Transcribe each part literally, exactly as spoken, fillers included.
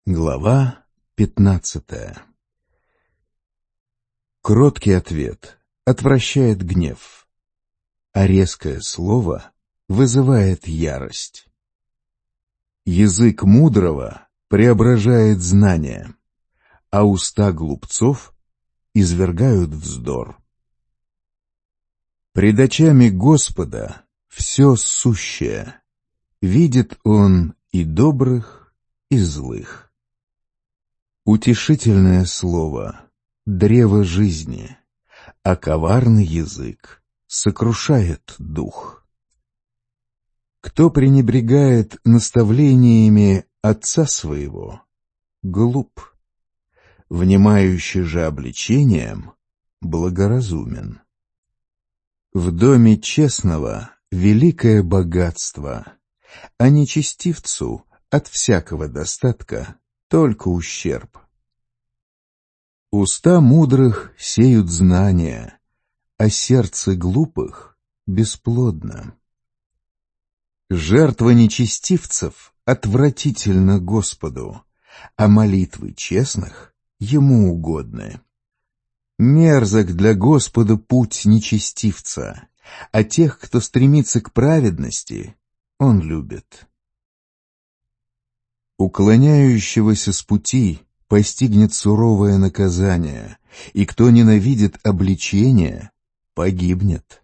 Глава пятнадцатая. Кроткий ответ отвращает гнев, а резкое слово вызывает ярость. Язык мудрого преображает знания, а уста глупцов извергают вздор. Пред очами Господа все сущее, видит Он и добрых, и злых. Утешительное слово — древо жизни, а коварный язык сокрушает дух. Кто пренебрегает наставлениями отца своего, глуп, внимающий же обличением благоразумен. В доме честного великое богатство, а нечестивцу от всякого достатка только ущерб. Уста мудрых сеют знания, а сердце глупых бесплодно. Жертва нечестивцев отвратительна Господу, а молитвы честных Ему угодны. Мерзок для Господа путь нечестивца, а тех, кто стремится к праведности, Он любит. Уклоняющегося с пути постигнет суровое наказание, и кто ненавидит обличение, погибнет.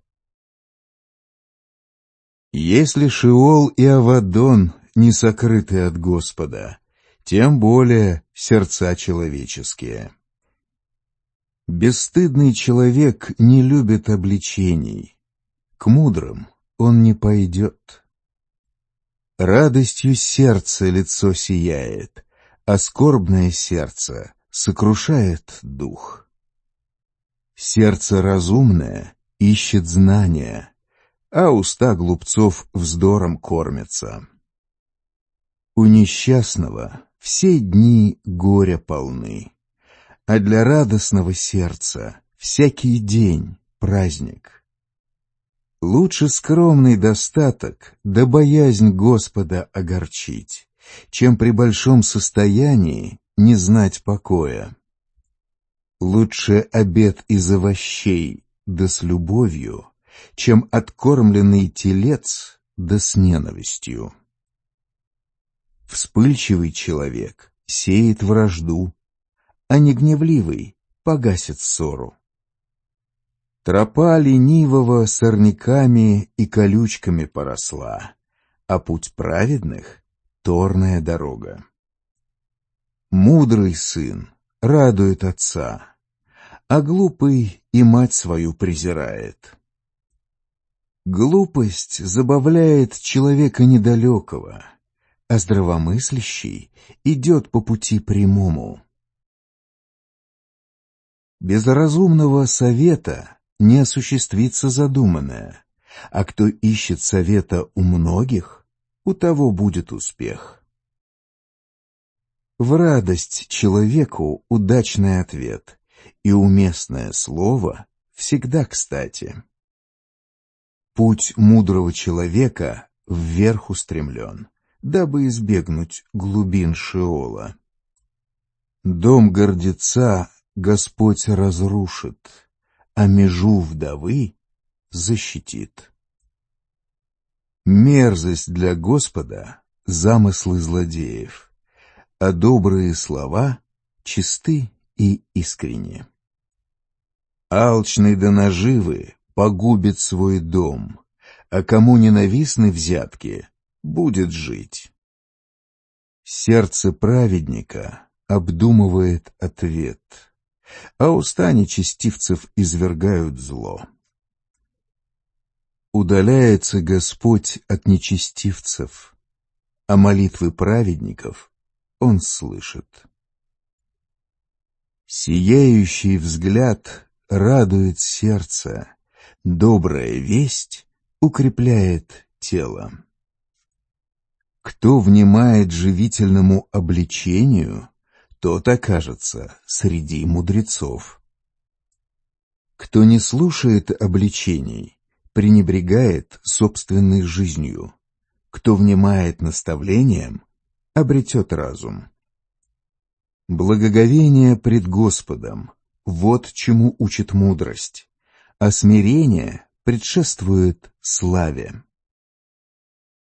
Если Шеол и Авадон не сокрыты от Господа, тем более сердца человеческие. Бесстыдный человек не любит обличений, к мудрым он не пойдет. Радостью сердца лицо сияет, а скорбное сердце сокрушает дух. Сердце разумное ищет знания, а уста глупцов вздором кормятся. У несчастного все дни горя полны, а для радостного сердца всякий день праздник. Лучше скромный достаток, да боязнь Господа огорчить, чем при большом состоянии не знать покоя. Лучше обед из овощей, да с любовью, чем откормленный телец, да с ненавистью. Вспыльчивый человек сеет вражду, а негневливый погасит ссору. Тропа ленивого сорняками и колючками поросла, а путь праведных — торная дорога. Мудрый сын радует отца, а глупый и мать свою презирает. Глупость забавляет человека недалекого, а здравомыслящий идет по пути прямому. Без разумного совета не осуществится задуманное, а кто ищет совета у многих, у того будет успех. В радость человеку удачный ответ, и уместное слово всегда кстати. Путь мудрого человека вверх устремлен, дабы избегнуть глубин Шеола. Дом гордеца Господь разрушит, а межу вдовы защитит. Мерзость для Господа — замыслы злодеев, а добрые слова чисты и искренни. Алчный до наживы погубит свой дом, а кому ненавистны взятки, будет жить. Сердце праведника обдумывает ответ, а уста нечестивцев извергают зло. Удаляется Господь от нечестивцев, а молитвы праведников Он слышит. Сияющий взгляд радует сердце, добрая весть укрепляет тело. Кто внимает живительному обличению, тот окажется среди мудрецов. Кто не слушает обличений, пренебрегает собственной жизнью. Кто внимает наставлениям, обретет разум. Благоговение пред Господом — вот чему учит мудрость, а смирение предшествует славе.